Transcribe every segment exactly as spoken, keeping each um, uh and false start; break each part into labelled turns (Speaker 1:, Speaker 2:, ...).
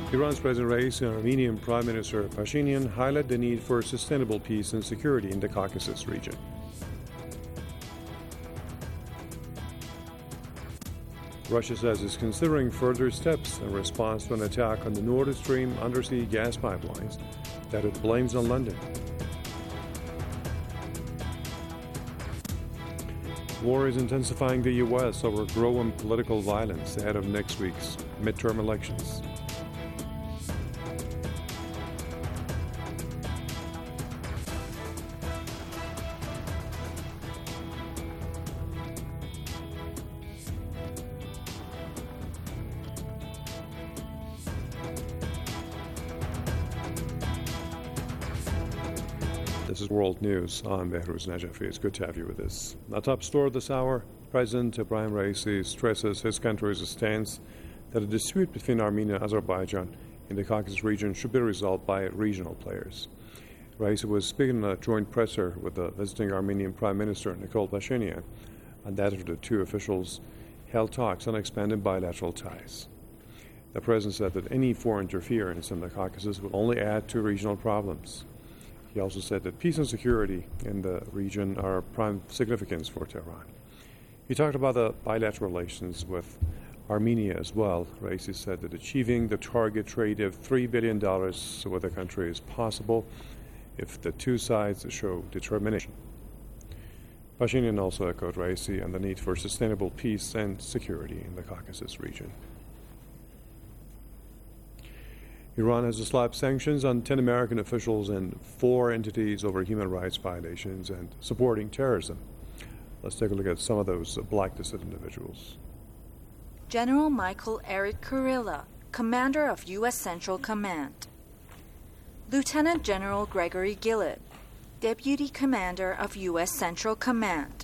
Speaker 1: Iran's President Raisi and Armenian Prime Minister Pashinyan highlight the need for sustainable peace and security in the Caucasus region. Russia says it's considering further steps in response to an attack on the Nord Stream undersea gas pipelines that it blames on London. War is intensifying the U S over growing political violence ahead of next week's midterm elections. This is World News. I'm Behruz Najafi. It's good to have you with us. Our top story this hour, President Ibrahim Raisi stresses his country's stance that a dispute between Armenia and Azerbaijan in the Caucasus region should be resolved by regional players. Raisi was speaking in a joint presser with the visiting Armenian Prime Minister Nikol Pashinyan, and that of the two officials held talks on expanding bilateral ties. The president said that any foreign interference in the Caucasus will only add to regional problems. He also said that peace and security in the region are of prime significance for Tehran. He talked about the bilateral relations with Armenia as well. Raisi said that achieving the target trade of three billion dollars with the country is possible if the two sides show determination. Pashinyan also echoed Raisi on the need for sustainable peace and security in the Caucasus region. Iran has slapped sanctions on ten American officials and four entities over human rights violations and supporting terrorism. Let's take a look at some of those blacklisted individuals.
Speaker 2: General Michael Eric Kurilla, Commander of U S Central Command. Lieutenant General Gregory Gillett, Deputy Commander of U S Central Command.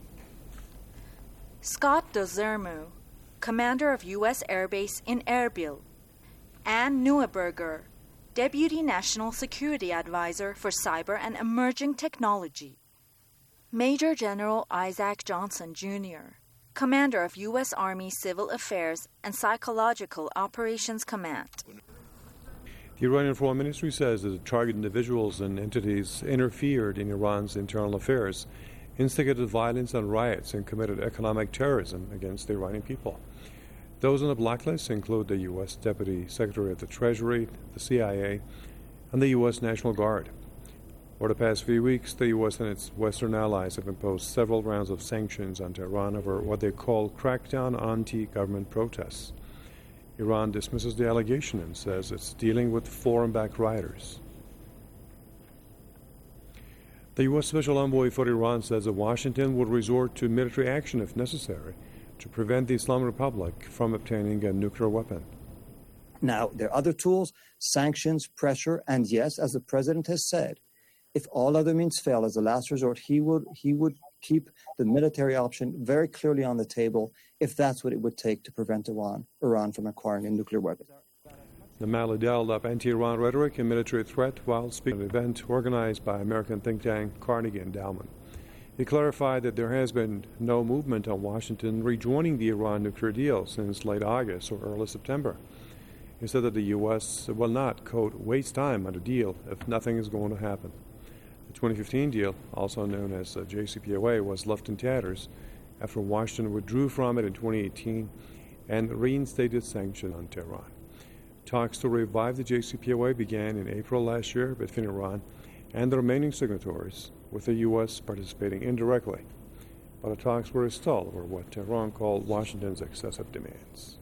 Speaker 2: Scott Dozermu, Commander of U S Air Base in Erbil. Ann Neuberger, Deputy National Security Advisor for Cyber and Emerging Technology. Major General Isaac Johnson, Junior, Commander of U S Army Civil Affairs and Psychological Operations Command.
Speaker 1: The Iranian Foreign Ministry says that the targeted individuals and entities interfered in Iran's internal affairs, instigated violence and riots, and committed economic terrorism against the Iranian people. Those on the blacklist include the U S Deputy Secretary of the Treasury, the C I A, and the U S National Guard. Over the past few weeks, the U S and its Western allies have imposed several rounds of sanctions on Tehran over what they call crackdown anti-government protests. Iran dismisses the allegation and says it's dealing with foreign-backed rioters. The U S Special Envoy for Iran says that Washington would resort to military action if necessary to prevent the Islamic Republic from obtaining a nuclear weapon.
Speaker 3: Now, there are other tools, sanctions, pressure, and yes, as the president has said, if all other means fail as a last resort, he would he would keep the military option very clearly on the table if that's what it would take to prevent Iran, Iran from acquiring a nuclear weapon.
Speaker 1: The Mali dialed up anti-Iran rhetoric and military threat while speaking at an event organized by American think tank Carnegie Endowment. He clarified that there has been no movement on Washington rejoining the Iran nuclear deal since late August or early September. He said that the U S will not, quote, waste time on a deal if nothing is going to happen. The twenty fifteen deal, also known as the J C P O A, was left in tatters after Washington withdrew from it in twenty eighteen and reinstated sanctions on Tehran. Talks to revive the J C P O A began in April last year between Iran and the remaining signatories, with the U S participating indirectly. But the talks were stalled over what Tehran called Washington's excessive demands.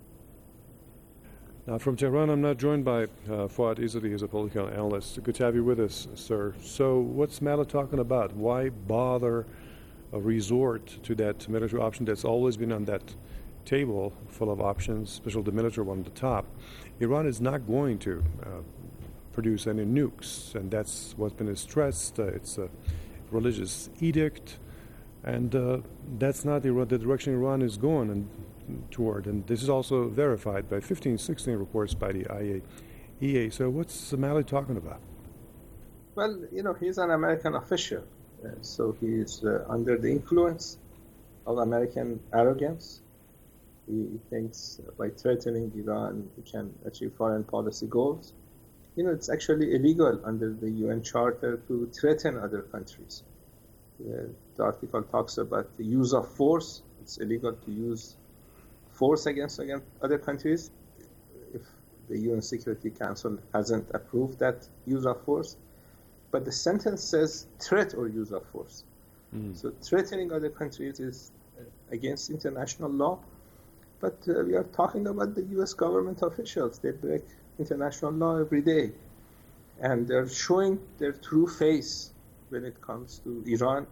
Speaker 1: Now, from Tehran, I'm not joined by uh, Fuad Izzati, who's a political analyst. Good to have you with us, sir. So what's Mali talking about? Why bother a resort to that military option that's always been on that table full of options, especially the military one at the top? Iran is not going to uh, produce any nukes, and that's what's been stressed. Uh, it's a religious edict, and uh, that's not the, the direction Iran is going and, toward. And this is also verified by fifteen, sixteen reports by the I A E A. So what's Mali talking about?
Speaker 4: Well, you know, he's an American official, uh, so he's uh, under the influence of American arrogance. He thinks by threatening Iran, he can achieve foreign policy goals. You know, it's actually illegal under the U N Charter to threaten other countries. Uh, the article talks about the use of force. It's illegal to use force against, against other countries if the U N Security Council hasn't approved that use of force. But the sentence says threat or use of force. Mm. So threatening other countries is against international law. But uh, we are talking about the U S government officials. They break international law every day. And they're showing their true face when it comes to Iran.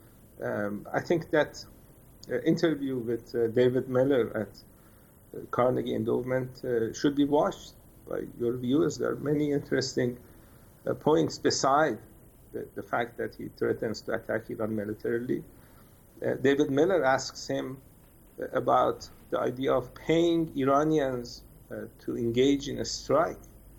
Speaker 4: Um, I think that uh, interview with uh, David Miller at uh, Carnegie Endowment uh, should be watched by your viewers. There are many interesting uh, points beside the, the fact that he threatens to attack Iran militarily. Uh, David Miller asks him uh, about the idea of paying Iranians uh, to engage in a strike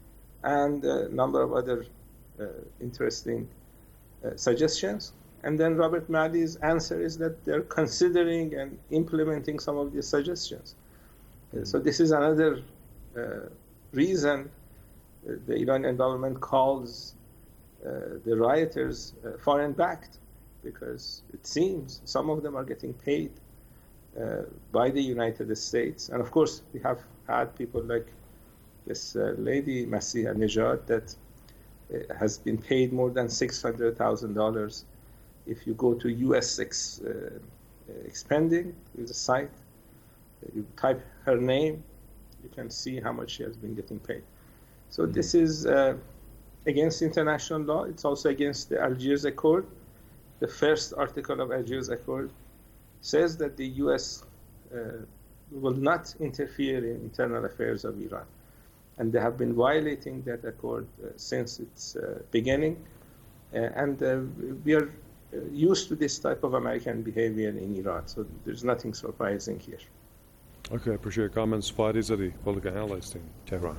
Speaker 4: and a number of other uh, interesting uh, suggestions. And then Robert Malley's answer is that they're considering and implementing some of these suggestions. Uh, so this is another uh, reason uh, the Iranian government calls uh, the rioters uh, foreign-backed, because it seems some of them are getting paid uh, by the United States. And of course, we have had people like this uh, lady, Masiha Nejad, that uh, has been paid more than six hundred thousand dollars. If you go to U S ex, uh, expending, there's a site, you type her name, you can see how much she has been getting paid. So mm-hmm. this is uh, against international law. It's also against the Algiers Accord. The first article of Algiers Accord says that the U S uh, will not interfere in internal affairs of Iran. And they have been violating that accord uh, since its uh, beginning. Uh, and uh, we are uh, used to this type of American behavior in Iran, so there's nothing surprising here.
Speaker 1: Okay, I appreciate your comments. Fadi Zadi, political analyst in Tehran.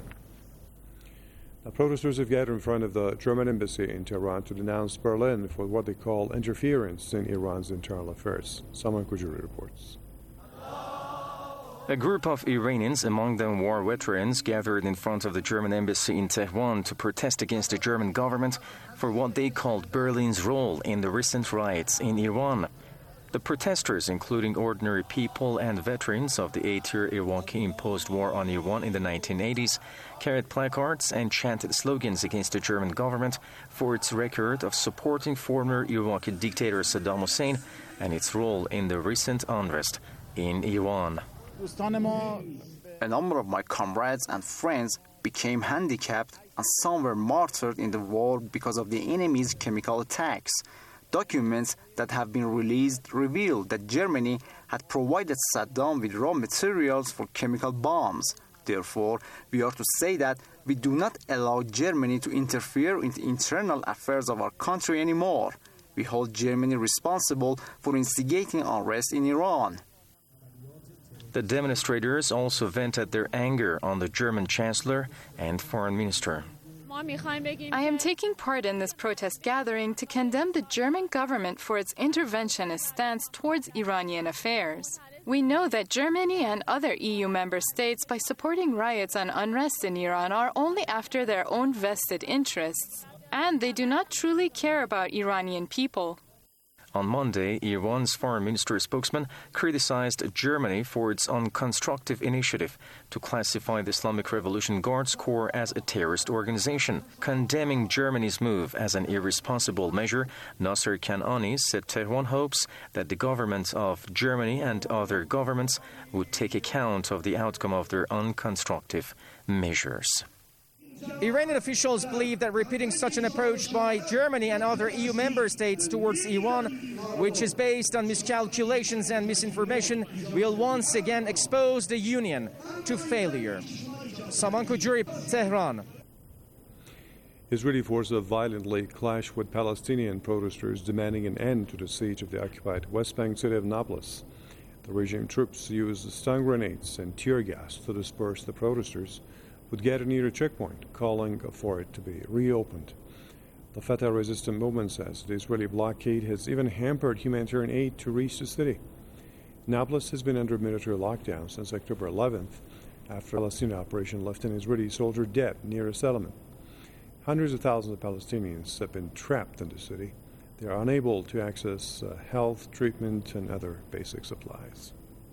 Speaker 1: Now, protesters have gathered in front of the German embassy in Tehran to denounce Berlin for what they call interference in Iran's internal affairs. Saman Kujuri reports.
Speaker 5: A group of Iranians, among them war veterans, gathered in front of the German embassy in Tehran to protest against the German government for what they called Berlin's role in the recent riots in Iran. The protesters, including ordinary people and veterans of the eight-year Iraqi-imposed war on Iran in the nineteen eighties, carried placards and chanted slogans against the German government for its record of supporting former Iraqi dictator Saddam Hussein and its role in the recent unrest in Iran.
Speaker 6: A number of my comrades and friends became handicapped, and some were martyred in the war because of the enemy's chemical attacks. Documents that have been released reveal that Germany had provided Saddam with raw materials for chemical bombs. Therefore, we are to say that we do not allow Germany to interfere in the internal affairs of our country anymore. We hold Germany responsible for instigating unrest in Iran.
Speaker 5: The demonstrators also vented their anger on the German Chancellor and Foreign Minister.
Speaker 7: I am taking part in this protest gathering to condemn the German government for its interventionist stance towards Iranian affairs. We know that Germany and other E U member states, by supporting riots and unrest in Iran, are only after their own vested interests, and they do not truly care about Iranian people.
Speaker 5: On Monday, Iran's foreign ministry spokesman criticized Germany for its unconstructive initiative to classify the Islamic Revolution Guards Corps as a terrorist organization. Condemning Germany's move as an irresponsible measure, Nasser Kanani said Tehran hopes that the government of Germany and other governments would take account of the outcome of their unconstructive measures.
Speaker 8: Iranian officials believe that repeating such an approach by Germany and other E U member states towards Iran, which is based on miscalculations and misinformation, will once again expose the Union to failure. Saman Kujuri, Tehran.
Speaker 1: Israeli forces have violently clashed with Palestinian protesters demanding an end to the siege of the occupied West Bank city of Nablus. The regime troops used stun grenades and tear gas to disperse the protesters, would gather near a checkpoint, calling for it to be reopened. The Fatah resistant movement says the Israeli blockade has even hampered humanitarian aid to reach the city. Nablus has been under military lockdown since October eleventh after a Palestinian operation left an Israeli soldier dead near a settlement. Hundreds of thousands of Palestinians have been trapped in the city. They are unable to access uh, health, treatment, and other basic supplies.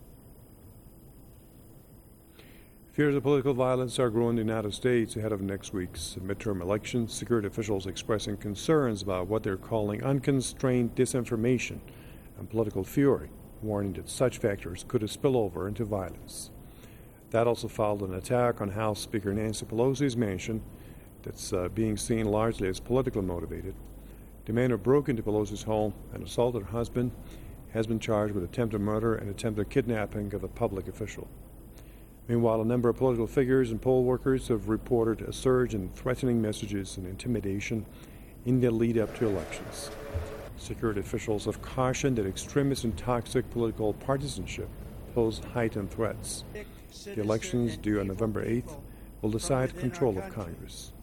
Speaker 1: Fears of political violence are growing in the United States ahead of next week's midterm elections. Security officials expressing concerns about what they're calling unconstrained disinformation and political fury, warning that such factors could spill over into violence. That also followed an attack on House Speaker Nancy Pelosi's mansion that's uh, being seen largely as politically motivated. The man who broke into Pelosi's home and assaulted her husband has been charged with attempted murder and attempted kidnapping of a public official. Meanwhile, a number of political figures and poll workers have reported a surge in threatening messages and intimidation in the lead-up to elections. Security officials have cautioned that extremist and toxic political partisanship pose heightened threats. The elections due on November eighth will decide control of Congress.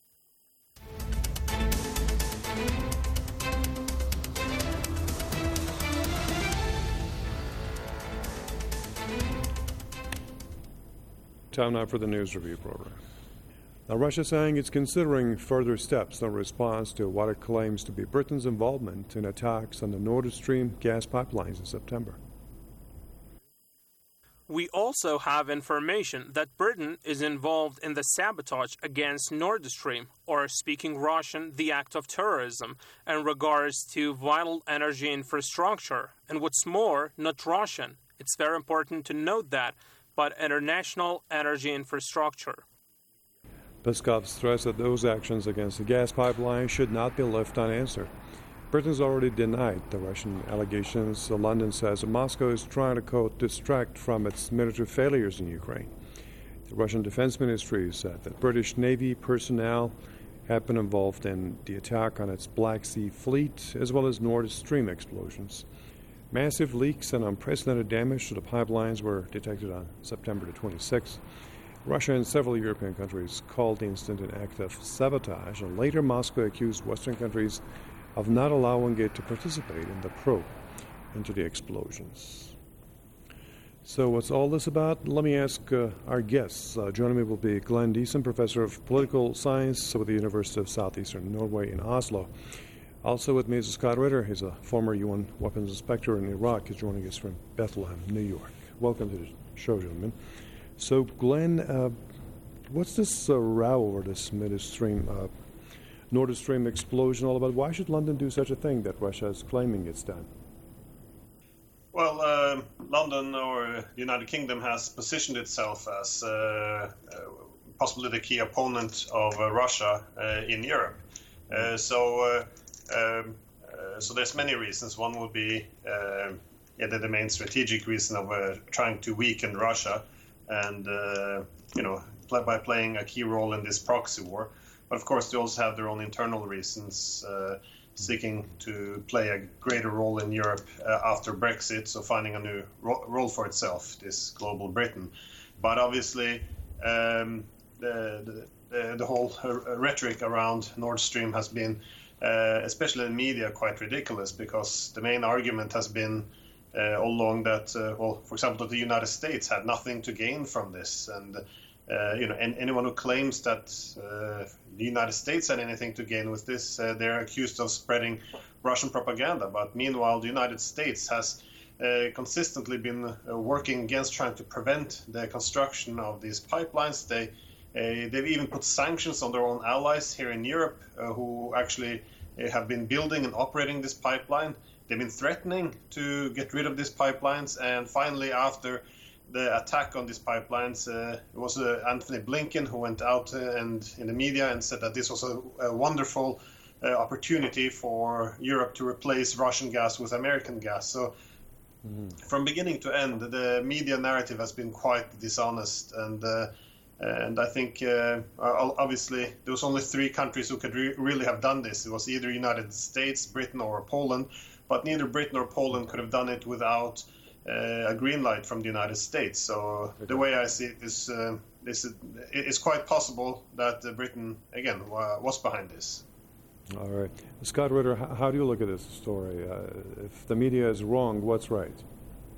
Speaker 1: Time now for the News Review program. Now, Russia is saying it's considering further steps in response to what it claims to be Britain's involvement in attacks on the Nord Stream gas pipelines in September.
Speaker 9: We also have information that Britain is involved in the sabotage against Nord Stream, or speaking Russian, the act of terrorism, in regards to vital energy infrastructure. And what's more, not Russian. It's very important to note that, but international energy infrastructure.
Speaker 1: Peskov stressed that those actions against the gas pipeline should not be left unanswered. Britain's already denied the Russian allegations. London says Moscow is trying to, quote, distract from its military failures in Ukraine. The Russian Defense Ministry said that British Navy personnel have been involved in the attack on its Black Sea fleet, as well as Nord Stream explosions. Massive leaks and unprecedented damage to the pipelines were detected on September the twenty-sixth. Russia and several European countries called the incident an act of sabotage, and later Moscow accused Western countries of not allowing it to participate in the probe into the explosions. So what's all this about? Let me ask uh, our guests. Uh, joining me will be Glenn Deason, Professor of Political Science with the University of Southeastern Norway in Oslo. Also with me is Scott Ritter. He's a former U N weapons inspector in Iraq. He's joining us from Bethlehem, New York. Welcome to the show, gentlemen. So, Glenn, uh, what's this uh, row over this Nord Stream, uh, Nord Stream explosion all about? Why should London do such a thing that Russia is claiming it's done?
Speaker 10: Well, uh, London or the United Kingdom has positioned itself as uh, uh, possibly the key opponent of uh, Russia uh, in Europe. Uh, so, uh, um, uh, so there's many reasons. One would be uh, yeah, the, the main strategic reason of uh, trying to weaken Russia, and uh, you know, play, by playing a key role in this proxy war. But of course, they also have their own internal reasons, uh, seeking to play a greater role in Europe uh, after Brexit, so finding a new ro- role for itself, this global Britain. But obviously, um, the, the, the whole uh, rhetoric around Nord Stream has been, uh, especially in media, quite ridiculous, because the main argument has been uh, all along that, uh, well, for example, that the United States had nothing to gain from this, and uh, you know, and anyone who claims that uh, the United States had anything to gain with this, uh, they're accused of spreading Russian propaganda. But meanwhile, the United States has uh, consistently been uh, working against trying to prevent the construction of these pipelines. They uh, they've even put sanctions on their own allies here in Europe, uh, who actually uh, have been building and operating this pipeline. They've been threatening to get rid of these pipelines, and finally, after the attack on these pipelines, uh, it was uh, Anthony Blinken who went out uh, and in the media and said that this was a, a wonderful uh, opportunity for Europe to replace Russian gas with American gas. So mm-hmm. from beginning to end, the media narrative has been quite dishonest, and uh, and I think uh, obviously there was only three countries who could re- really have done this. It was either United States, Britain, or Poland, but neither Britain or Poland could have done it without Uh, a green light from the United States. So okay. The way I see it is, uh, this is, it's quite possible that uh, Britain, again, uh, was behind this.
Speaker 1: All right. Scott Ritter, how do you look at this story? Uh, if the media is wrong, what's right?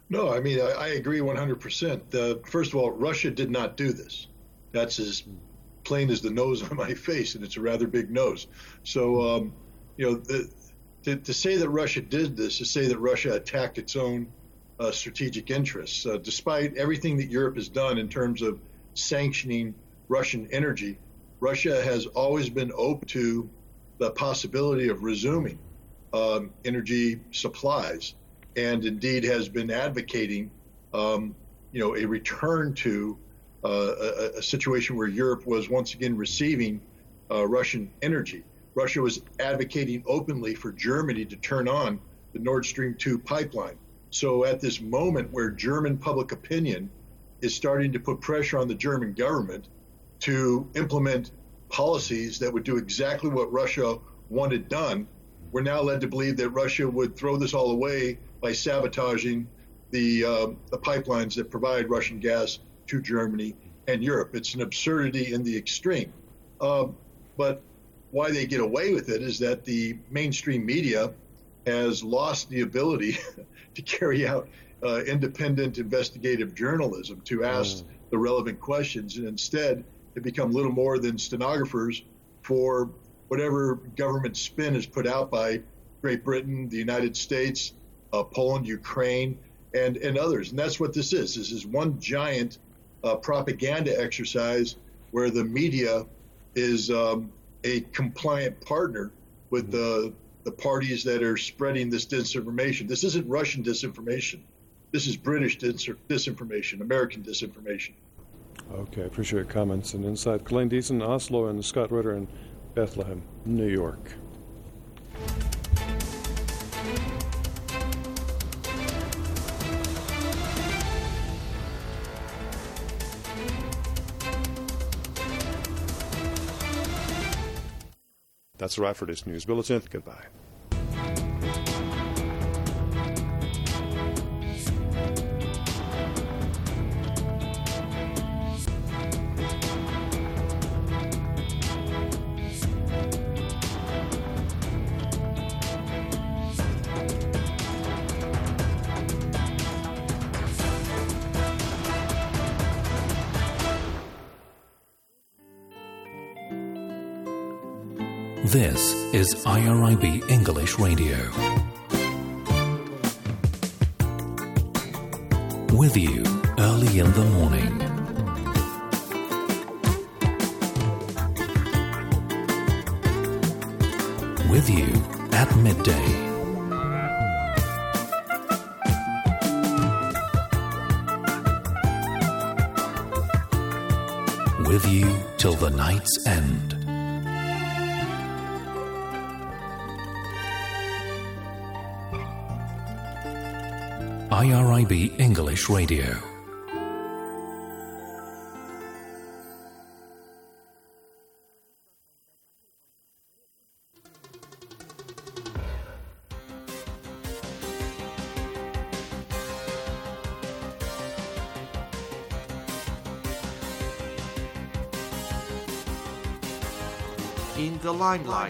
Speaker 11: No, I mean, I, I agree one hundred percent. Uh, first of all, Russia did not do this. That's as plain as the nose on my face, and it's a rather big nose. So, um, you know, the, to, to say that Russia did this, to say that Russia attacked its own uh, strategic interests, uh, despite everything that Europe has done in terms of sanctioning Russian energy, Russia has always been open to the possibility of resuming um, energy supplies, and indeed has been advocating, um, you know, a return to uh, a, a situation where Europe was once again receiving uh, Russian energy. Russia was advocating openly for Germany to turn on the Nord Stream two pipeline. So at this moment where German public opinion is starting to put pressure on the German government to implement policies that would do exactly what Russia wanted done, we're now led to believe that Russia would throw this all away by sabotaging the, uh, the pipelines that provide Russian gas to Germany and Europe. It's an absurdity in the extreme. Um, but why they get away with it is that the mainstream media has lost the ability to carry out uh, independent investigative journalism, to ask mm. the relevant questions, and instead have become little more than stenographers for whatever government spin is put out by Great Britain, the United States, uh, Poland, Ukraine, and, and others. And that's what this is. This is one giant uh, propaganda exercise where the media is um, a compliant partner with the, the parties that are spreading this disinformation. This isn't Russian disinformation. This is British dis- disinformation, American disinformation.
Speaker 1: Okay, appreciate your comments and insight. Glenn Deason, Oslo, and Scott Ritter in Bethlehem, New York. That's a wrap for this news bulletin. Goodbye.
Speaker 12: This is I R I B English Radio. With you early in the morning. With you at midday. With you till the night's end. I R I B English Radio.
Speaker 13: In the limelight.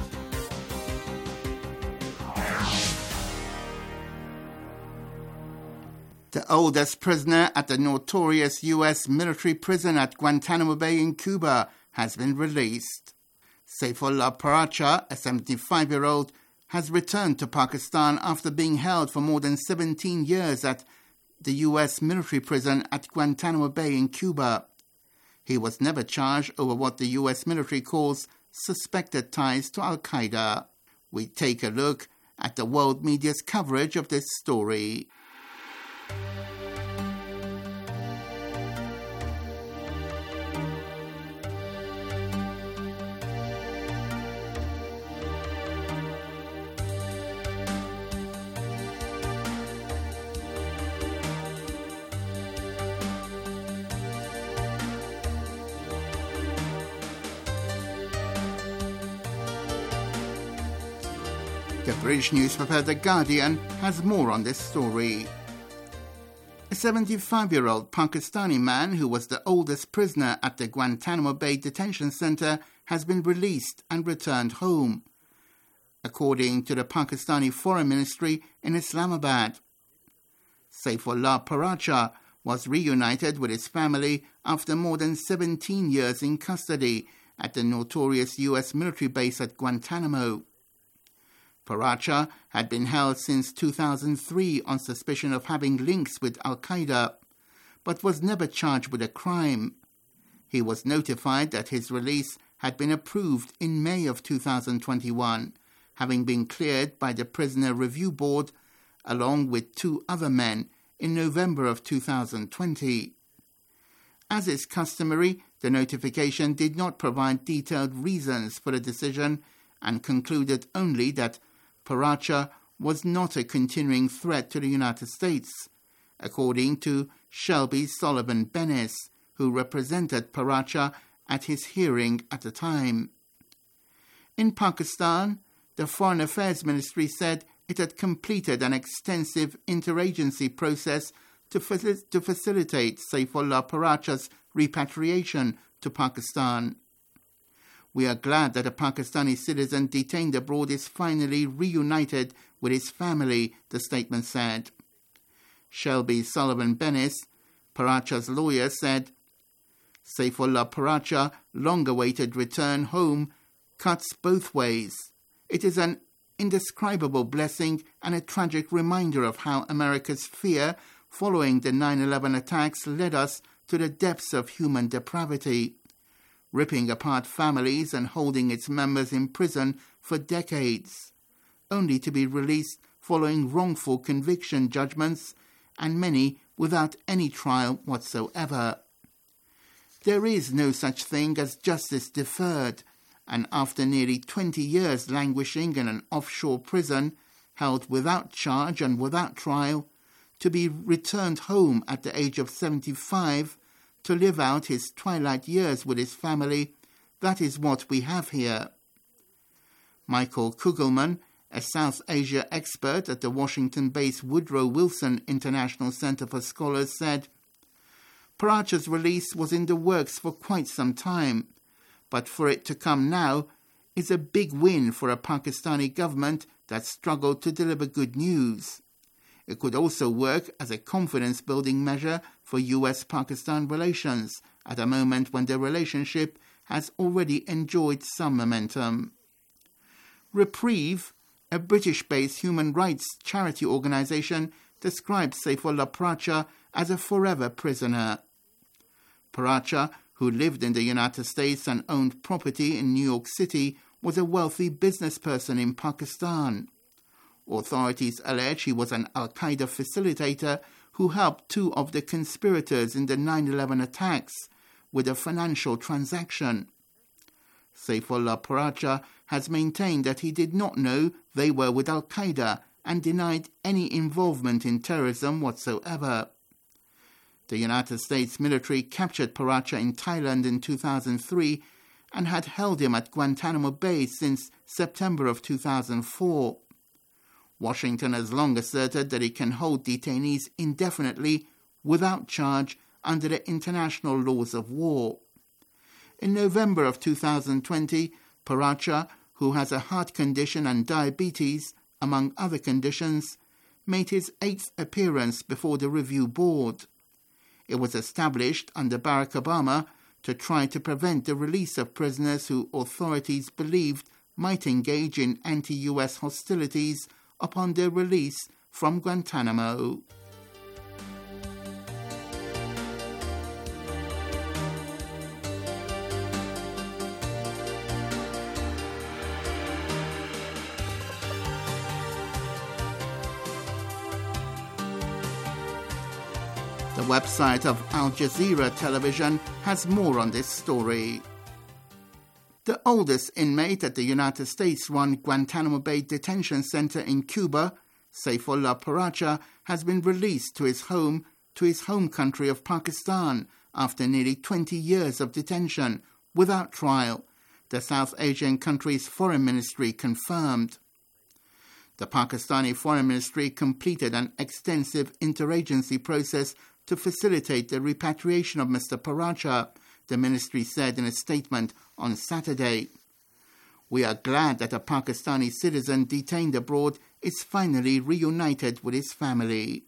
Speaker 14: The oldest prisoner at the notorious U S military prison at Guantanamo Bay in Cuba has been released. Saifullah Paracha, a seventy-five-year-old, has returned to Pakistan after being held for more than seventeen years at the U S military prison at Guantanamo Bay in Cuba. He was never charged over what the U S military calls suspected ties to Al-Qaeda. We take a look at the world media's coverage of this story. The British newspaper The Guardian has more on this story. A seventy-five-year-old Pakistani man who was the oldest prisoner at the Guantanamo Bay Detention Center has been released and returned home, according to the Pakistani Foreign Ministry in Islamabad. Saifullah Paracha was reunited with his family after more than seventeen years in custody at the notorious U S military base at Guantanamo. Paracha had been held since two thousand three on suspicion of having links with Al-Qaeda, but was never charged with a crime. He was notified that his release had been approved in May of two thousand twenty-one, having been cleared by the Prisoner Review Board along with two other men in November of two thousand twenty. As is customary, the notification did not provide detailed reasons for the decision and concluded only that Paracha was not a continuing threat to the United States, according to Shelby Sullivan Bennis, who represented Paracha at his hearing at the time. In Pakistan, the Foreign Affairs Ministry said it had completed an extensive interagency process to, fa- to facilitate Saifullah Paracha's repatriation to Pakistan. We are glad that a Pakistani citizen detained abroad is finally reunited with his family, the statement said. Shelby Sullivan Bennis, Paracha's lawyer, said, Saifullah Paracha long-awaited return home cuts both ways. It is an indescribable blessing and a tragic reminder of how America's fear following the nine eleven attacks led us to the depths of human depravity, ripping apart families and holding its members in prison for decades, only to be released following wrongful conviction judgments and many without any trial whatsoever. There is no such thing as justice deferred, and after nearly twenty years languishing in an offshore prison, held without charge and without trial, to be returned home at the age of seventy-five to live out his twilight years with his family, that is what we have here. Michael Kugelman, a South Asia expert at the Washington-based Woodrow Wilson International Center for Scholars, said, Paracha's release was in the works for quite some time, but for it to come now is a big win for a Pakistani government that struggled to deliver good news. It could also work as a confidence-building measure for U S Pakistan relations at a moment when the relationship has already enjoyed some momentum. Reprieve, a British-based human rights charity organisation, described Saifullah Paracha as a forever prisoner. Paracha, who lived in the United States and owned property in New York City, was a wealthy businessperson in Pakistan. Authorities allege he was an Al-Qaeda facilitator who helped two of the conspirators in the nine eleven attacks with a financial transaction. Saifullah Paracha has maintained that he did not know they were with Al-Qaeda and denied any involvement in terrorism whatsoever. The United States military captured Paracha in Thailand in two thousand three and had held him at Guantanamo Bay since September of two thousand four. Washington has long asserted that it can hold detainees indefinitely without charge under the international laws of war. In November of two thousand twenty, Paracha, who has a heart condition and diabetes, among other conditions, made his eighth appearance before the review board. It was established under Barack Obama to try to prevent the release of prisoners who authorities believed might engage in anti-U S hostilities upon their release from Guantanamo. The website of Al Jazeera Television has more on this story. The oldest inmate at the United States-run Guantanamo Bay Detention Center in Cuba, Saifullah Paracha, has been released to his home to his home country of Pakistan after nearly twenty years of detention without trial, the South Asian country's foreign ministry confirmed. The Pakistani foreign ministry completed an extensive interagency process to facilitate the repatriation of Mister Paracha, the ministry said in a statement on Saturday. We are glad that a Pakistani citizen detained abroad is finally reunited with his family.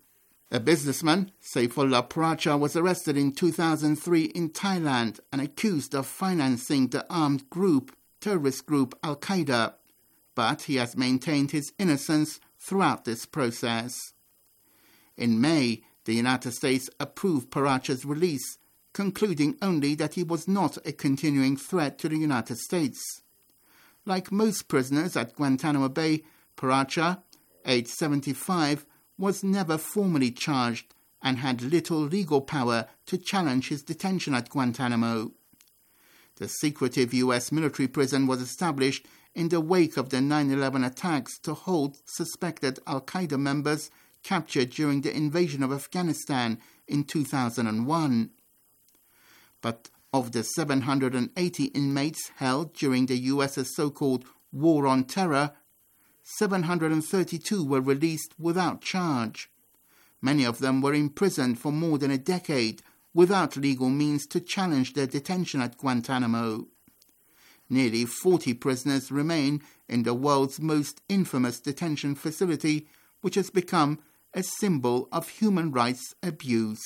Speaker 14: A businessman, Saifullah Paracha, was arrested in two thousand three in Thailand and accused of financing the armed group, terrorist group Al-Qaeda, but he has maintained his innocence throughout this process. In May, the United States approved Paracha's release, concluding only that he was not a continuing threat to the United States. Like most prisoners at Guantanamo Bay, Paracha, aged seventy-five, was never formally charged and had little legal power to challenge his detention at Guantanamo. The secretive U S military prison was established in the wake of the nine eleven attacks to hold suspected Al-Qaeda members captured during the invasion of Afghanistan in two thousand one. But of the seven hundred eighty inmates held during the U S's so-called War on Terror, seven hundred thirty-two were released without charge. Many of them were imprisoned for more than a decade without legal means to challenge their detention at Guantanamo. Nearly forty prisoners remain in the world's most infamous detention facility, which has become a symbol of human rights abuse.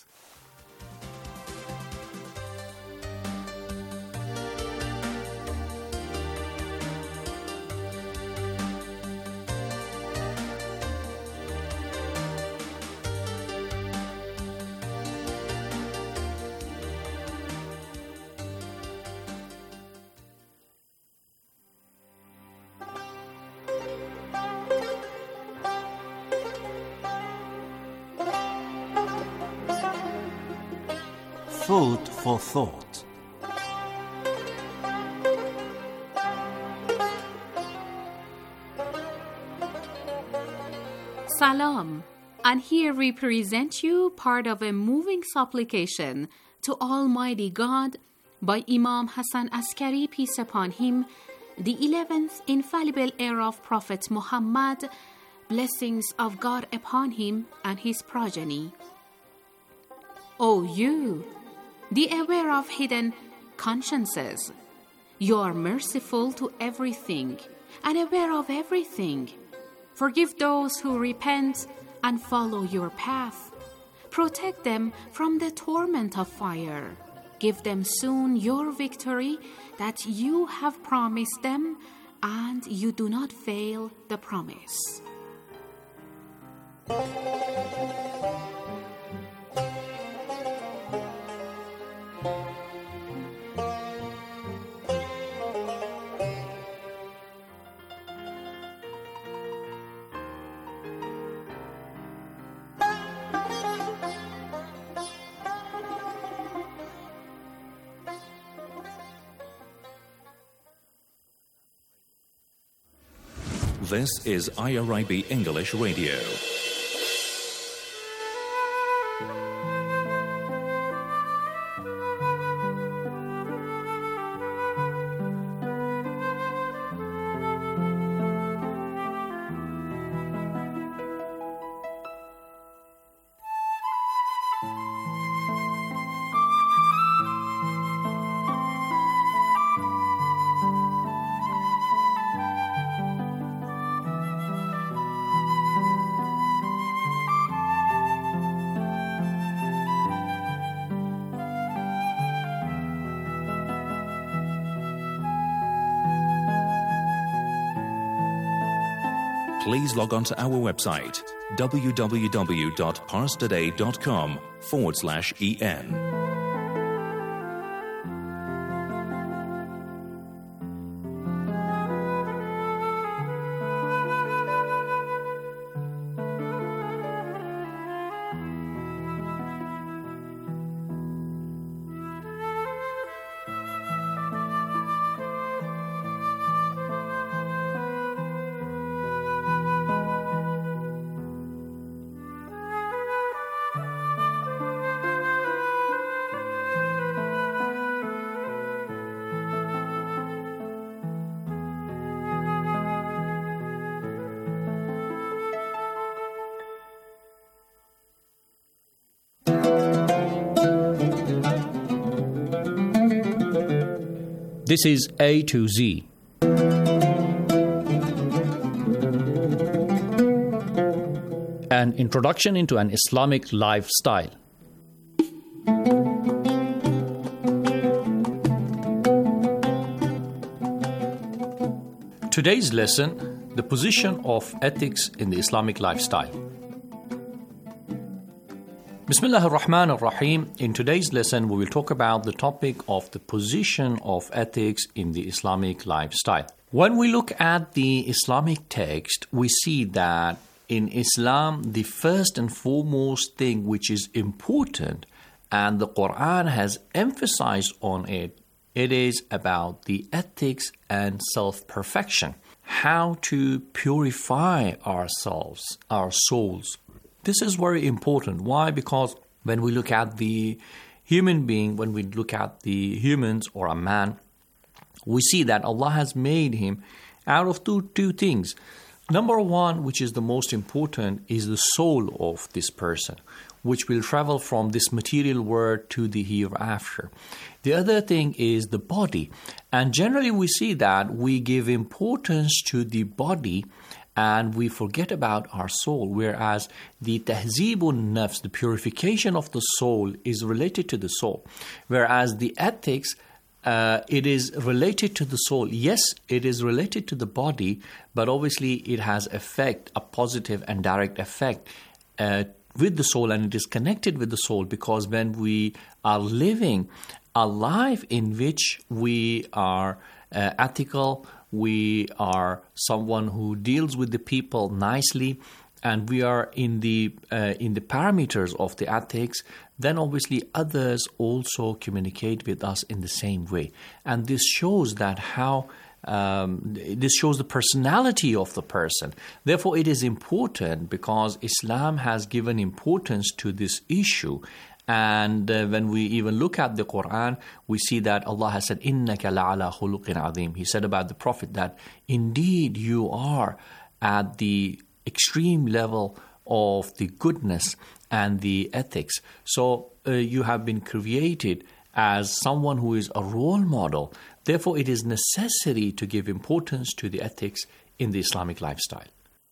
Speaker 13: Food for thought.
Speaker 15: Salam, and here we present you part of a moving supplication to Almighty God by Imam Hassan Askari, peace upon him, the eleventh infallible heir of Prophet Muhammad, blessings of God upon him and his progeny. O you, the aware of hidden consciences, you are merciful to everything and aware of everything. Forgive those who repent and follow your path. Protect them from the torment of fire. Give them soon your victory that you have promised them, and you do not fail the promise.
Speaker 12: This is I R I B English Radio. Please log on to our website, www.parstoday.com forward slash en.
Speaker 16: This is A to Z. an introduction into an Islamic lifestyle. Today's lesson, the position of ethics in the Islamic lifestyle. Bismillah ar-Rahman ar-Rahim. In today's lesson, we will talk about the topic of the position of ethics in the Islamic lifestyle. When we look at the Islamic text, we see that in Islam, the first and foremost thing which is important, and the Quran has emphasized on it, it is about the ethics and self-perfection. How to purify ourselves, our souls. This is very important. Why? Because when we look at the human being, when we look at the humans or a man, we see that Allah has made him out of two, two things. Number one, which is the most important, is the soul of this person, which will travel from this material world to the hereafter. The other thing is the body. And generally we see that we give importance to the body and we forget about our soul, whereas the tahzibun nafs, the purification of the soul, is related to the soul. Whereas the ethics, Uh, it is related to the soul. Yes, it is related to the body, but obviously it has effect, a positive and direct effect uh, with the soul, and it is connected with the soul because when we are living a life in which we are uh, ethical, we are someone who deals with the people nicely, and we are in the uh, in the parameters of the ethics, then obviously others also communicate with us in the same way. And this shows that how, um, this shows the personality of the person. Therefore, it is important because Islam has given importance to this issue. And uh, when we even look at the Quran, we see that Allah has said, إِنَّكَ لَعَلَى خُلُقٍ عَظِيمٍ. He said about the Prophet that indeed you are at the extreme level of the goodness and the ethics. So uh, you have been created as someone who is a role model. Therefore, it is necessary to give importance to the ethics in the Islamic lifestyle.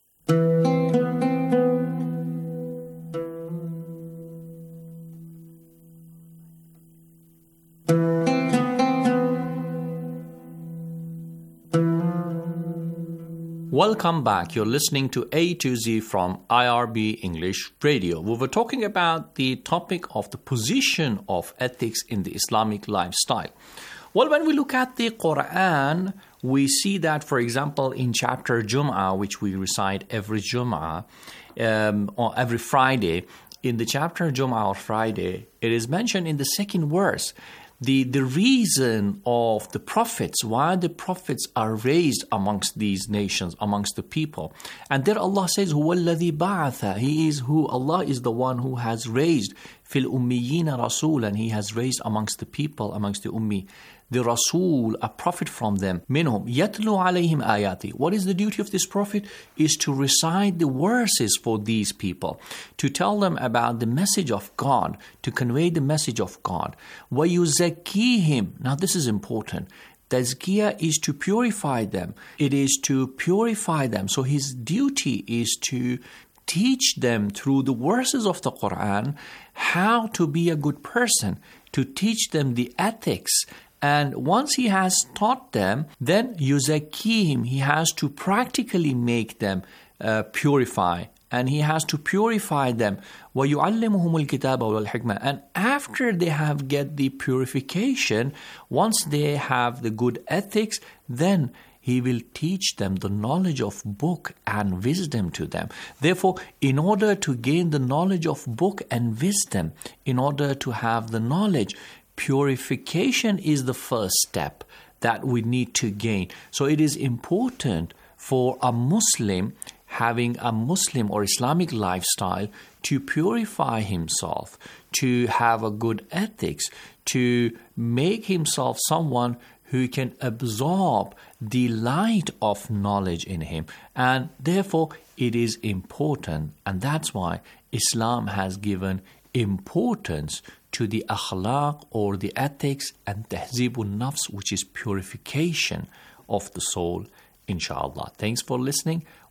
Speaker 16: Welcome back. You're listening to A to Z from I R B English Radio. We were talking about the topic of the position of ethics in the Islamic lifestyle. Well, when we look at the Quran, we see that, for example, in chapter Jum'ah, which we recite every Jum'ah, um, or every Friday, in the chapter Jum'ah or Friday, it is mentioned in the second verse The, the reason of the prophets, why the prophets are raised amongst these nations, amongst the people. And there Allah says, هُوَ الَّذِي بَعَثَ. He is who, Allah is the one who has raised فِي الْأُمِّيِّينَ رَسُولًا. And He has raised amongst the people, amongst the Ummi, the Rasul, a prophet from them. Minhum يَتْلُو عَلَيْهِمْ آيَاتِ. What is the duty of this prophet? Is to recite the verses for these people, to tell them about the message of God, to convey the message of God. وَيُزَكِّيهِمْ. Now this is important. Tazkiyah is to purify them. It is to purify them. So his duty is to teach them through the verses of the Quran how to be a good person, to teach them the ethics. And once he has taught them, then yuzakkihim, he has to practically make them uh, purify. And he has to purify them. وَيُعَلِّمُهُمُ الْكِتَابَ وَالْحِكْمَةِ. And after they have get the purification, once they have the good ethics, then he will teach them the knowledge of book and wisdom to them. Therefore, in order to gain the knowledge of book and wisdom, in order to have the knowledge, purification is the first step that we need to gain. So it is important for a Muslim, having a Muslim or Islamic lifestyle, to purify himself, to have a good ethics, to make himself someone who can absorb the light of knowledge in him. And therefore, it is important. And that's why Islam has given importance to the akhlaq or the ethics and tahzibun nafs, which is purification of the soul, inshallah. Thanks for listening.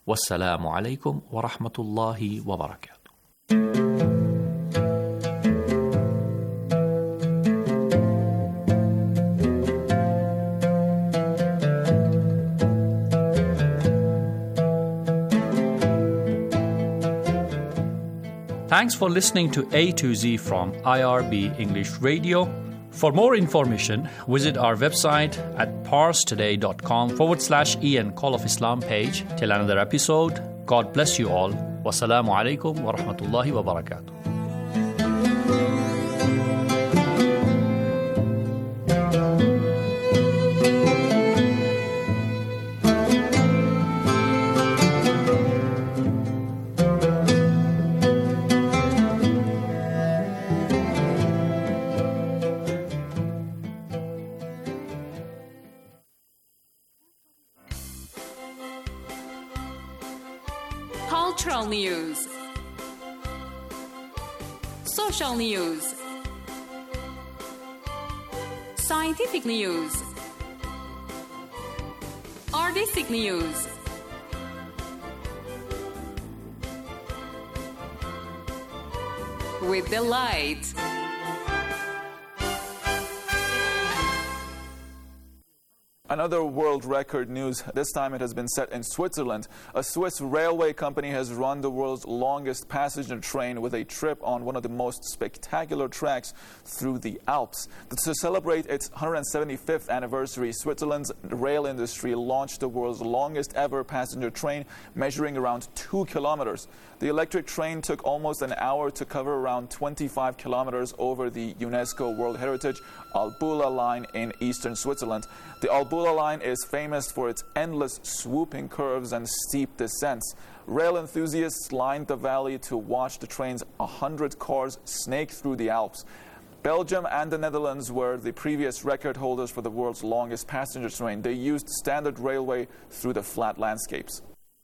Speaker 16: Wassalamu alaikum wa rahmatullahi wa barakatuh. Thanks for listening to A to Z from I R B English Radio. For more information, visit our website at parstoday.com forward slash Ian Call of Islam page. Till another episode, God bless you all. Wassalamu alaikum wa rahmatullahi wa barakatuh.
Speaker 15: Cultural news, social news, scientific news, artistic news, with delight.
Speaker 17: Another world record news. This time it has been set in Switzerland. A Swiss railway company has run the world's longest passenger train with a trip on one of the most spectacular tracks through the Alps. To celebrate its one hundred seventy-fifth anniversary, Switzerland's rail industry launched the world's longest ever passenger train, measuring around two kilometers. The electric train took almost an hour to cover around twenty-five kilometers over the UNESCO World Heritage Albula line in eastern Switzerland. The Albula line is famous for its endless swooping curves and steep descents. Rail enthusiasts lined the valley to watch the train's one hundred cars snake through the Alps. Belgium and the Netherlands were the previous record holders for the world's longest passenger train. They used standard railway through the flat landscapes.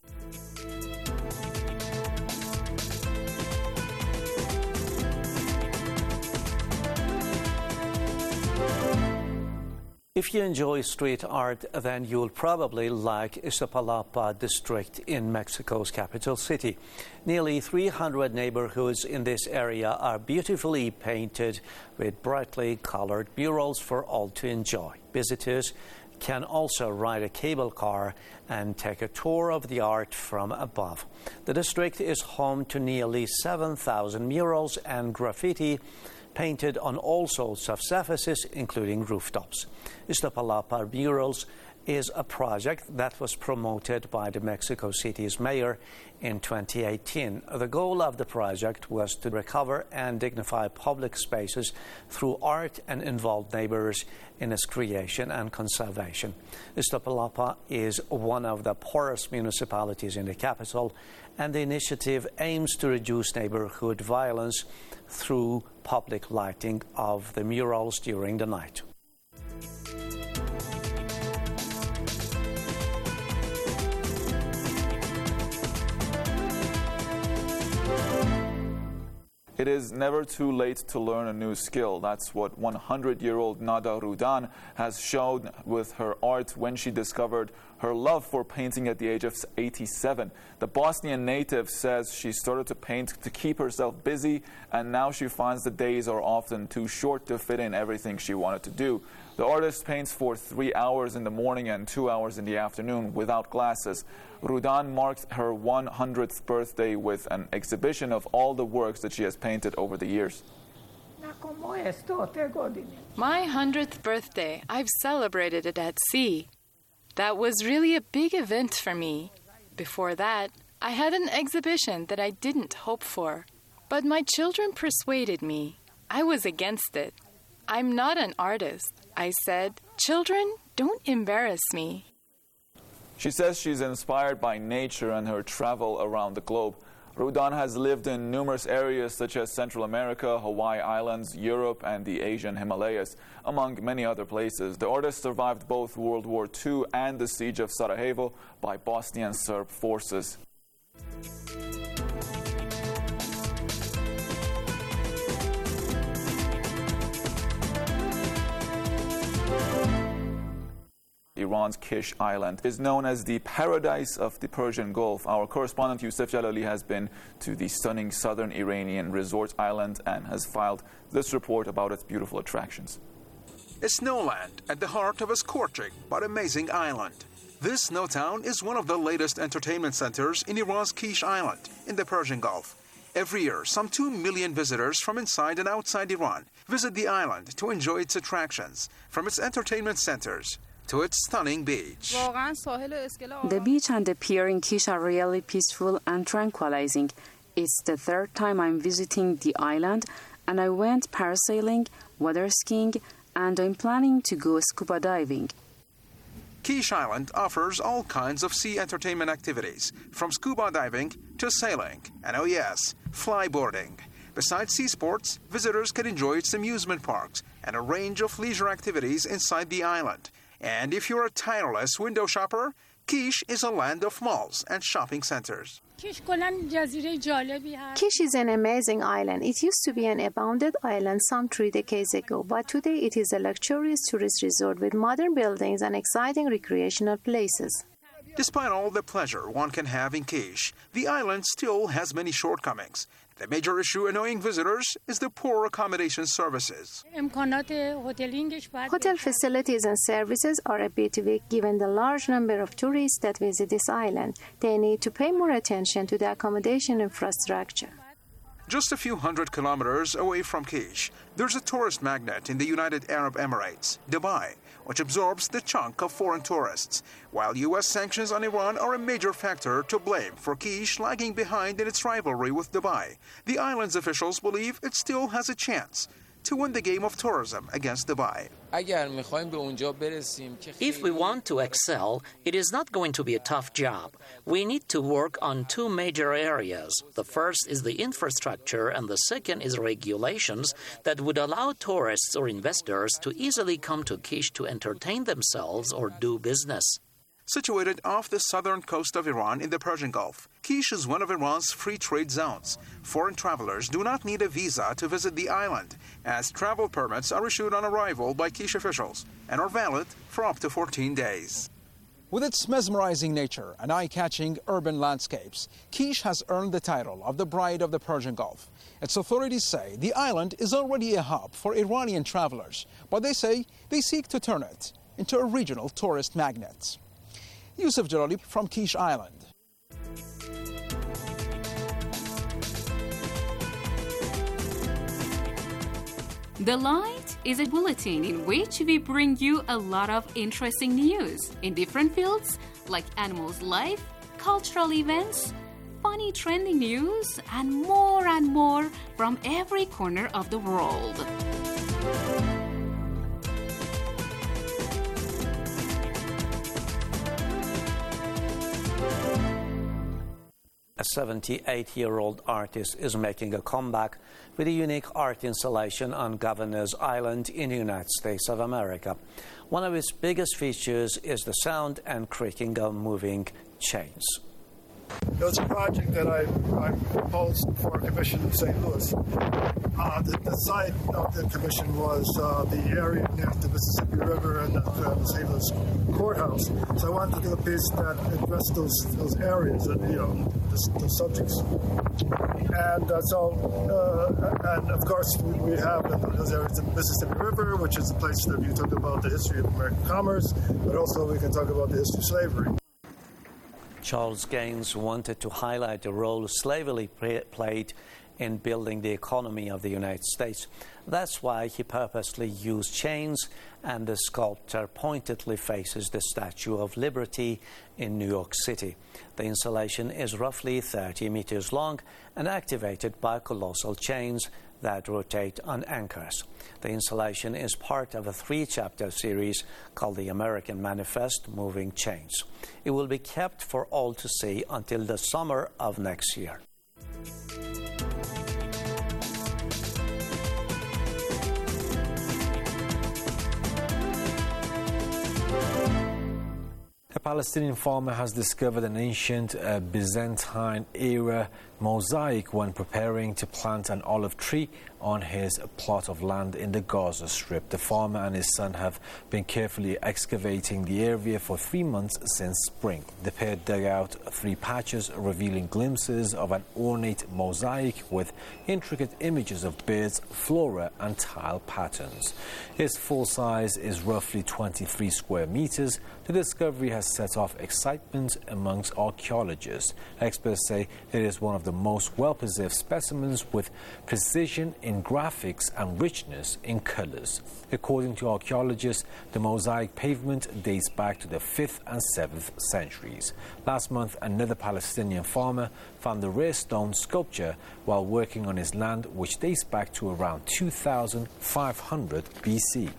Speaker 18: If you enjoy street art, then you'll probably like Iztapalapa district in Mexico's capital city. Nearly three hundred neighborhoods in this area are beautifully painted with brightly colored murals for all to enjoy. Visitors can also ride a cable car and take a tour of the art from above. The district is home to nearly seven thousand murals and graffiti painted on all sorts of surfaces, including rooftops. Iztapalapa Murals is a project that was promoted by the Mexico City's mayor in twenty eighteen. The goal of the project was to recover and dignify public spaces through art and involve neighbors in its creation and conservation. Iztapalapa is one of the poorest municipalities in the capital, and the initiative aims to reduce neighborhood violence through public lighting of the murals during the night.
Speaker 17: It is never too late to learn a new skill. That's what one hundred-year-old Nada Rudan has shown with her art when she discovered her love for painting at the age of eighty-seven. The Bosnian native says she started to paint to keep herself busy, and now she finds the days are often too short to fit in everything she wanted to do. The artist paints for three hours in the morning and two hours in the afternoon without glasses. Rudan marked her one hundredth birthday with an exhibition of all the works that she has painted over the years.
Speaker 7: My hundredth birthday, I've celebrated it at sea. That was really a big event for me. Before that, I had an exhibition that I didn't hope for. But my children persuaded me. I was against it. I'm not an artist. I said, "Children, don't embarrass me."
Speaker 17: She says she's inspired by nature and her travel around the globe. Rudan has lived in numerous areas such as Central America, Hawaii Islands, Europe, and the Asian Himalayas, among many other places. The artist survived both World War Two and the siege of Sarajevo by Bosnian Serb forces. Iran's Kish Island is known as the paradise of the Persian Gulf. Our correspondent Youssef Jalali has been to the stunning southern Iranian resort island and has filed this report about its beautiful attractions.
Speaker 19: A snowland at the heart of a scorching but amazing island. This snow town is one of the latest entertainment centers in Iran's Kish Island in the Persian Gulf. Every year, some two million visitors from inside and outside Iran visit the island to enjoy its attractions, from its entertainment centers to its stunning beach.
Speaker 20: The beach and the pier in Kish are really peaceful and tranquilizing. It's the third time I'm visiting the island, and I went parasailing, water skiing, and I'm planning to go scuba diving.
Speaker 19: Kish Island offers all kinds of sea entertainment activities, from scuba diving to sailing, and oh yes, flyboarding. Besides sea sports, visitors can enjoy its amusement parks and a range of leisure activities inside the island. And if you're a tireless window shopper, Kish is a land of malls and shopping centers.
Speaker 21: Kish is an amazing island. It used to be an abandoned island some three decades ago, but today it is a luxurious tourist resort with modern buildings and exciting recreational places.
Speaker 19: Despite all the pleasure one can have in Kish, the island still has many shortcomings. The major issue annoying visitors is the poor accommodation services.
Speaker 21: Hotel facilities and services are a bit weak given the large number of tourists that visit this island. They need to pay more attention to the accommodation infrastructure.
Speaker 19: Just a few hundred kilometers away from Kish, there's a tourist magnet in the United Arab Emirates, Dubai, which absorbs the chunk of foreign tourists, while U S sanctions on Iran are a major factor to blame for Kish lagging behind in its rivalry with Dubai. The island's officials believe it still has a chance to win the game of tourism against Dubai.
Speaker 22: If we want to excel, it is not going to be a tough job. We need to work on two major areas. The first is the infrastructure, and the second is regulations that would allow tourists or investors to easily come to Kish to entertain themselves or do business.
Speaker 19: Situated off the southern coast of Iran in the Persian Gulf, Kish is one of Iran's free trade zones. Foreign travelers do not need a visa to visit the island, as travel permits are issued on arrival by Kish officials and are valid for up to fourteen days.
Speaker 23: With its mesmerizing nature and eye-catching urban landscapes, Kish has earned the title of the Bride of the Persian Gulf. Its authorities say the island is already a hub for Iranian travelers, but they say they seek to turn it into a regional tourist magnet. Youssef Jalali from Kish Island.
Speaker 15: The Light is a bulletin in which we bring you a lot of interesting news in different fields like animals' life, cultural events, funny trending news, and more and more from every corner of the world.
Speaker 18: A seventy-eight-year-old artist is making a comeback with a unique art installation on Governor's Island in the United States of America. One of its biggest features is the sound and creaking of moving chains.
Speaker 24: It was a project that I, I proposed for a commission in Saint Louis. Uh, the, the site of the commission was uh, the area near the Mississippi River and the, the Saint Louis courthouse. So I wanted to do a piece that addressed those those areas, and you know, the, the subjects. And uh, so, uh, and of course, we, we have in those areas the Mississippi River, which is a place that you talk about the history of American commerce, but also we can talk about the history of slavery.
Speaker 18: Charles Gaines wanted to highlight the role slavery played in building the economy of the United States. That's why he purposely used chains, and the sculptor pointedly faces the Statue of Liberty in New York City. The installation is roughly thirty meters long and activated by colossal chains that rotate on anchors. The installation is part of a three-chapter series called The American Manifest: Moving Chains. It will be kept for all to see until the summer of next year.
Speaker 25: A Palestinian farmer has discovered an ancient uh, Byzantine-era mosaic when preparing to plant an olive tree on his plot of land in the Gaza Strip. The farmer and his son have been carefully excavating the area for three months since spring. The pair dug out three patches, revealing glimpses of an ornate mosaic with intricate images of birds, flora and tile patterns. Its full size is roughly twenty-three square meters. The discovery has set off excitement amongst archaeologists. Experts say it is one of the most well-preserved specimens with precision in graphics and richness in colors. According to archaeologists, the mosaic pavement dates back to the fifth and seventh centuries. Last month, another Palestinian farmer found the rare stone sculpture while working on his land, which dates back to around two thousand five hundred B C.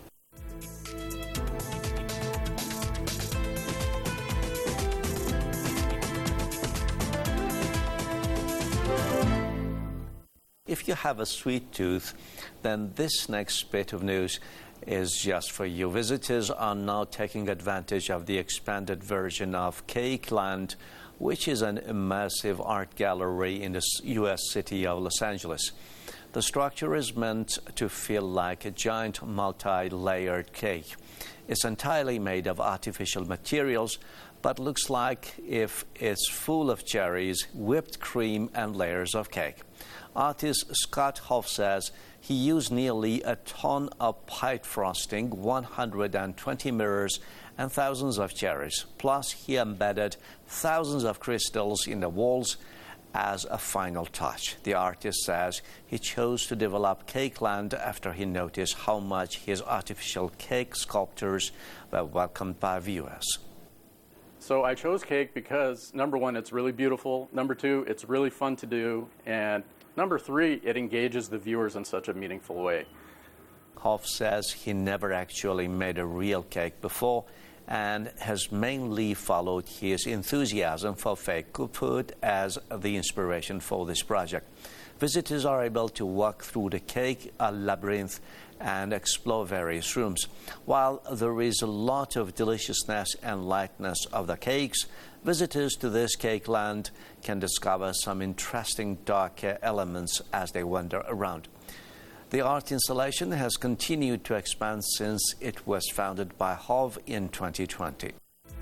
Speaker 18: If you have a sweet tooth, then this next bit of news is just for you. Visitors are now taking advantage of the expanded version of Cake Land, which is an immersive art gallery in the U S city of Los Angeles. The structure is meant to feel like a giant multi-layered cake. It's entirely made of artificial materials, but looks like if it's full of cherries, whipped cream, and layers of cake. Artist Scott Hoff says he used nearly a ton of pipe frosting, one hundred twenty mirrors, and thousands of cherries. Plus, he embedded thousands of crystals in the walls as a final touch. The artist says he chose to develop Cake Land after he noticed how much his artificial cake sculptures were welcomed by viewers.
Speaker 2: So I chose cake because, number one, it's really beautiful. Number two, it's really fun to do. And number three, it engages the viewers in such a meaningful way.
Speaker 18: Hoff says he never actually made a real cake before and has mainly followed his enthusiasm for fake food as the inspiration for this project. Visitors are able to walk through the cake a labyrinth and explore various rooms. While there is a lot of deliciousness and lightness of the cakes, visitors to this Cake Land can discover some interesting darker elements as they wander around. The art installation has continued to expand since it was founded by Hoff in twenty twenty.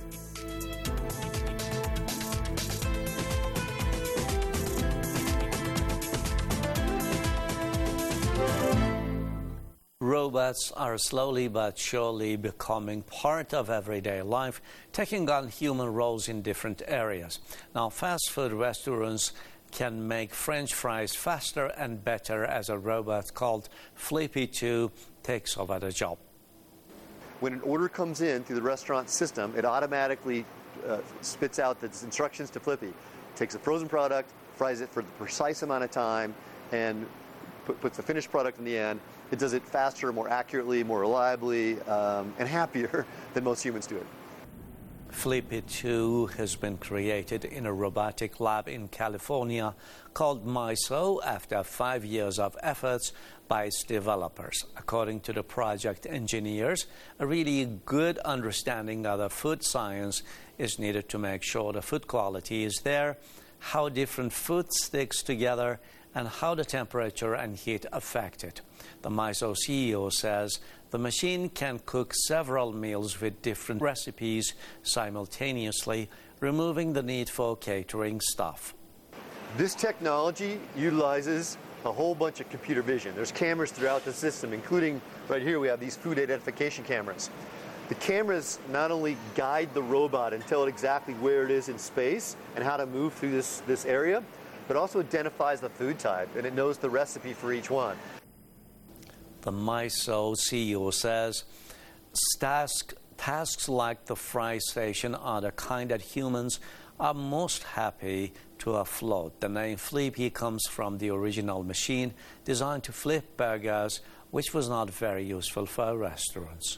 Speaker 18: Robots are slowly but surely becoming part of everyday life, taking on human roles in different areas. Now, fast food restaurants can make French fries faster and better as a robot called Flippy two takes over the job.
Speaker 3: When an order comes in through the restaurant system, it automatically uh, spits out the instructions to Flippy. Takes a frozen product, fries it for the precise amount of time, and put, puts the finished product in the end. It does it faster, more accurately, more reliably, um, and happier than most humans do it.
Speaker 18: Flippy two has been created in a robotic lab in California called MISO after five years of efforts by its developers. According to the project engineers, a really good understanding of the food science is needed to make sure the food quality is there, how different food sticks together, and how the temperature and heat affect it. The MISO C E O says the machine can cook several meals with different recipes simultaneously, removing the need for catering staff.
Speaker 3: This technology utilizes a whole bunch of computer vision. There's cameras throughout the system, including right here we have these food identification cameras. The cameras not only guide the robot and tell it exactly where it is in space and how to move through this, this area, but also identifies the food type, and it knows the recipe for each one.
Speaker 18: The MISO C E O says task, tasks like the fry station are the kind that humans are most happy to offload. The name Flippy comes from the original machine designed to flip burgers, which was not very useful for restaurants.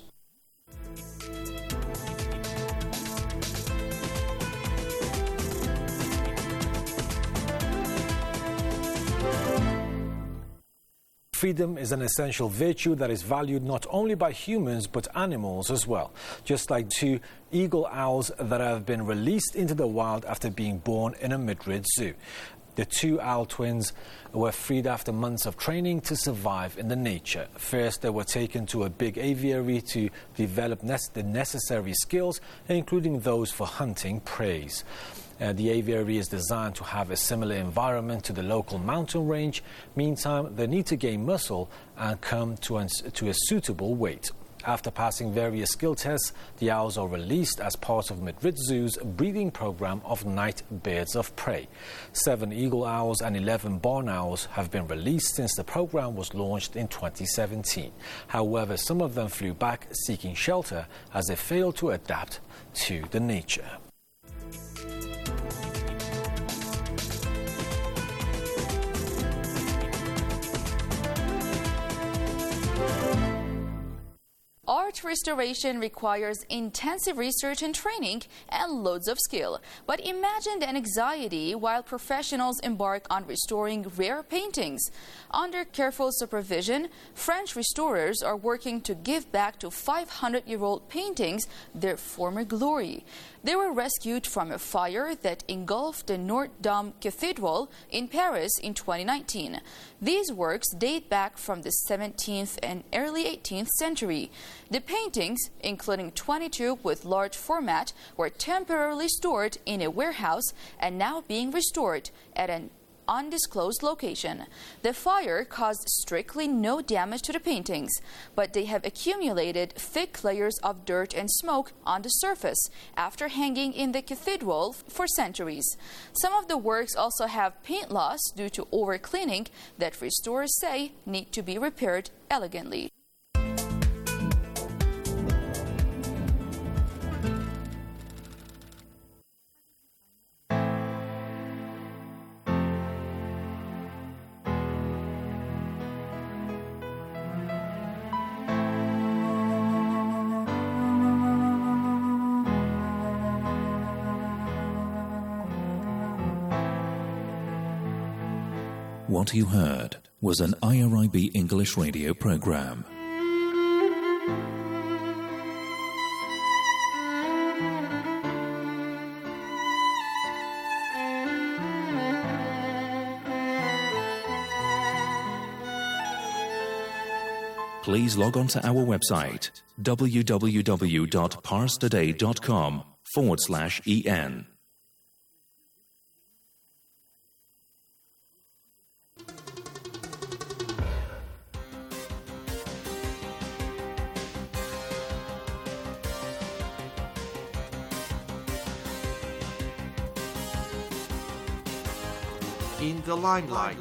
Speaker 25: Freedom is an essential virtue that is valued not only by humans but animals as well. Just like two eagle owls that have been released into the wild after being born in a Madrid zoo. The two owl twins were freed after months of training to survive in the nature. First, they were taken to a big aviary to develop ne- the necessary skills, including those for hunting prey. Uh, the aviary is designed to have a similar environment to the local mountain range. Meantime, they need to gain muscle and come to, an, to a suitable weight. After passing various skill tests, the owls are released as part of Madrid Zoo's breeding program of night birds of prey. Seven eagle owls and eleven barn owls have been released since the program was launched in twenty seventeen. However, some of them flew back seeking shelter as they failed to adapt to the nature.
Speaker 4: Art restoration requires intensive research and training and loads of skill. But imagine the anxiety while professionals embark on restoring rare paintings. Under careful supervision, French restorers are working to give back to five hundred year old paintings their former glory. They were rescued from a fire that engulfed the Notre Dame Cathedral in Paris in twenty nineteen. These works date back from the seventeenth and early eighteenth century. The paintings, including twenty-two with large format, were temporarily stored in a warehouse and now being restored at an undisclosed location. The fire caused strictly no damage to the paintings, but they have accumulated thick layers of dirt and smoke on the surface after hanging in the cathedral for centuries. Some of the works also have paint loss due to overcleaning that restorers say need to be repaired elegantly.
Speaker 12: What you heard was an I R I B English radio program. Please log on to our website w w w dot pars today dot com forward slash en.
Speaker 13: In the limelight.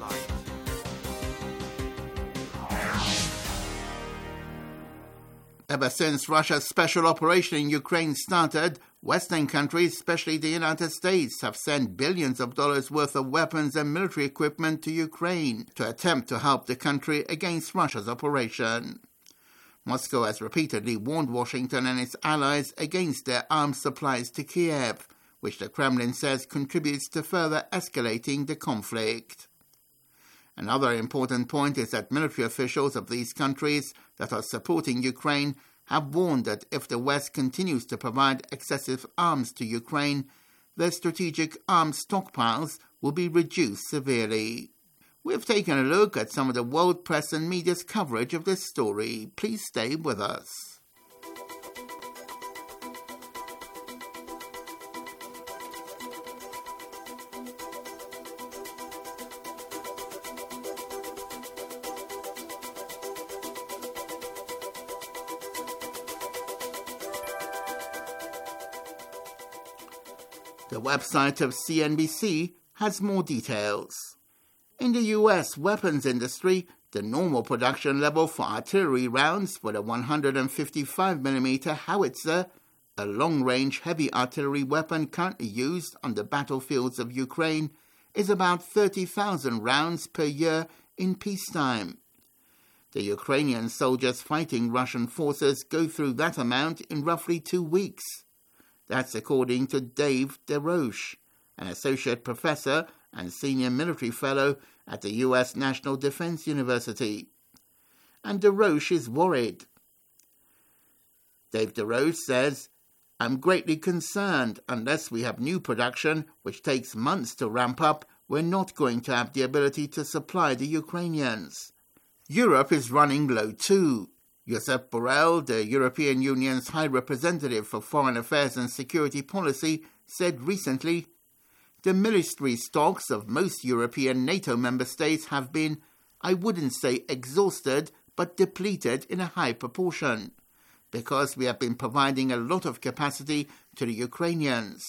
Speaker 14: Ever since Russia's special operation in Ukraine started, Western countries, especially the United States, have sent billions of dollars worth of weapons and military equipment to Ukraine to attempt to help the country against Russia's operation. Moscow has repeatedly warned Washington and its allies against their arms supplies to Kiev, which the Kremlin says contributes to further escalating the conflict. Another important point is that military officials of these countries that are supporting Ukraine have warned that if the West continues to provide excessive arms to Ukraine, their strategic arms stockpiles will be reduced severely. We've taken a look at some of the world press and media's coverage of this story. Please stay with us. The website of C N B C has more details. In the U S weapons industry, the normal production level for artillery rounds for the one hundred fifty-five millimeter howitzer, a long-range heavy artillery weapon currently used on the battlefields of Ukraine, is about thirty thousand rounds per year in peacetime. The Ukrainian soldiers fighting Russian forces go through that amount in roughly two weeks. That's according to Dave DeRoche, an associate professor and senior military fellow at the U S National Defense University. And DeRoche is worried. Dave DeRoche says, "I'm greatly concerned unless we have new production, which takes months to ramp up, we're not going to have the ability to supply the Ukrainians. Europe is running low too. Josep Borrell, the European Union's High Representative for Foreign Affairs and Security Policy, said recently, "The military stocks of most European NATO member states have been, I wouldn't say exhausted, but depleted in a high proportion, because we have been providing a lot of capacity to the Ukrainians."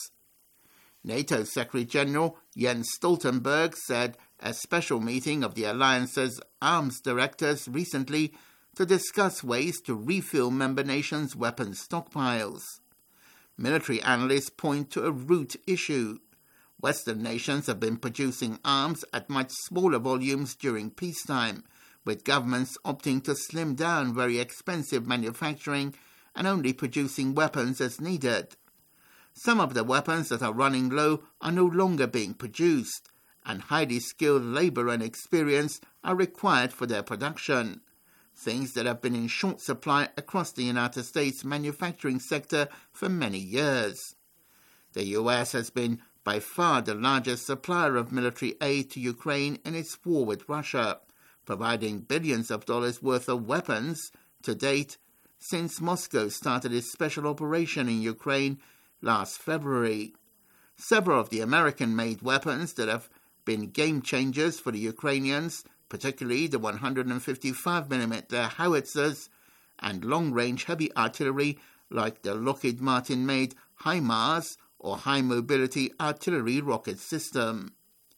Speaker 14: NATO Secretary-General Jens Stoltenberg said a special meeting of the alliance's arms directors recently to discuss ways to refill member nations' weapons stockpiles. Military analysts point to a root issue. Western nations have been producing arms at much smaller volumes during peacetime, with governments opting to slim down very expensive manufacturing and only producing weapons as needed. Some of the weapons that are running low are no longer being produced, and highly skilled labor and experience are required for their production, things that have been in short supply across the United States manufacturing sector for many years. The U S has been by far the largest supplier of military aid to Ukraine in its war with Russia, providing billions of dollars worth of weapons to date since Moscow started its special operation in Ukraine last February. Several of the American-made weapons that have been game changers for the Ukrainians, particularly the one fifty-five millimeter howitzers and long-range heavy artillery like the Lockheed Martin-made HIMARS or High Mobility Artillery Rocket System.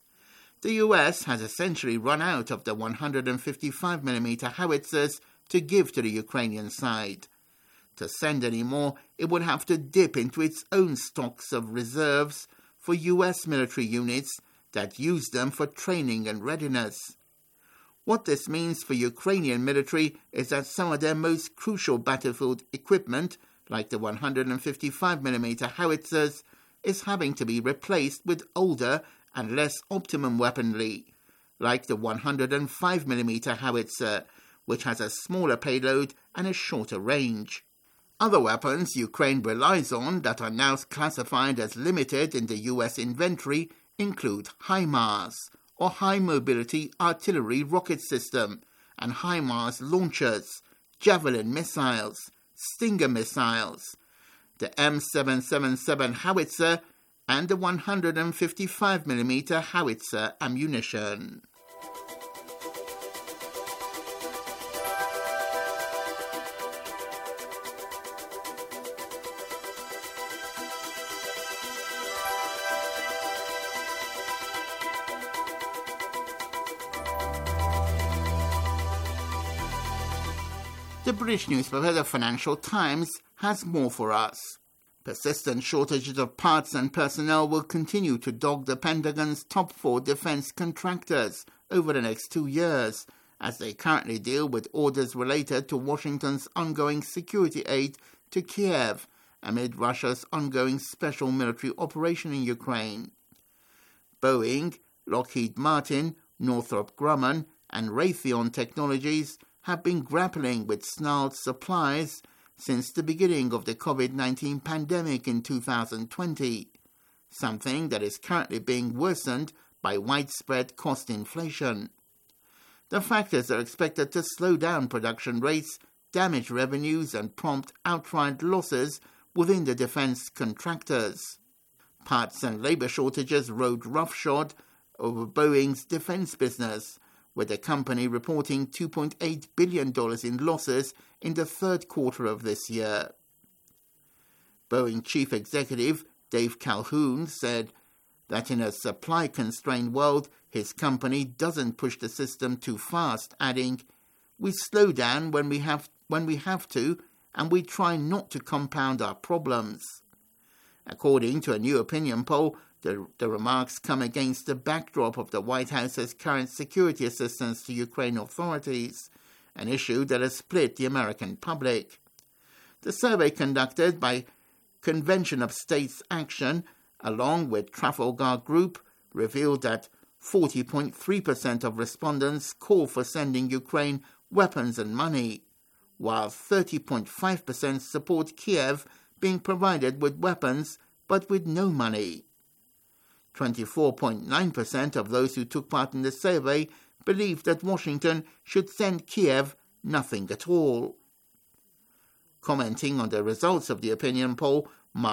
Speaker 14: The U S has essentially run out of the one fifty-five millimeter howitzers to give to the Ukrainian side. To send any more, it would have to dip into its own stocks of reserves for U S military units that use them for training and readiness. What this means for Ukrainian military is that some of their most crucial battlefield equipment, like the one fifty-five millimeter howitzers, is having to be replaced with older and less optimum weaponry, like the one oh five millimeter howitzer, which has a smaller payload and a shorter range. Other weapons Ukraine relies on that are now classified as limited in the U S inventory include HIMARS, or High Mobility Artillery Rocket System, and HIMARS launchers, Javelin missiles, Stinger missiles, the M seven seventy-seven howitzer, and the one fifty-five millimeter howitzer ammunition. The British newspaper The Financial Times has more for us. Persistent shortages of parts and personnel will continue to dog the Pentagon's top four defense contractors over the next two years, as they currently deal with orders related to Washington's ongoing security aid to Kiev amid Russia's ongoing special military operation in Ukraine. Boeing, Lockheed Martin, Northrop Grumman, and Raytheon Technologies have been grappling with snarled supplies since the beginning of the COVID nineteen pandemic in two thousand twenty, something that is currently being worsened by widespread cost inflation. The factors are expected to slow down production rates, damage revenues, and prompt outright losses within the defense contractors. Parts and labor shortages rode roughshod over Boeing's defense business, with the company reporting two point eight billion dollars in losses in the third quarter of this year. Boeing Chief Executive Dave Calhoun said that in a supply-constrained world, his company doesn't push the system too fast, adding, "We slow down when we have when we have to, and we try not to compound our problems." According to a new opinion poll, The, the remarks come against the backdrop of the White House's current security assistance to Ukraine authorities, an issue that has split the American public. The survey conducted by Convention of States Action, along with Trafalgar Group, revealed that forty point three percent of respondents call for sending Ukraine weapons and money, while thirty point five percent support Kiev being provided with weapons but with no money. twenty-four point nine percent of those who took part in the survey believed that Washington should send Kiev nothing at all. Commenting on the results of the opinion poll,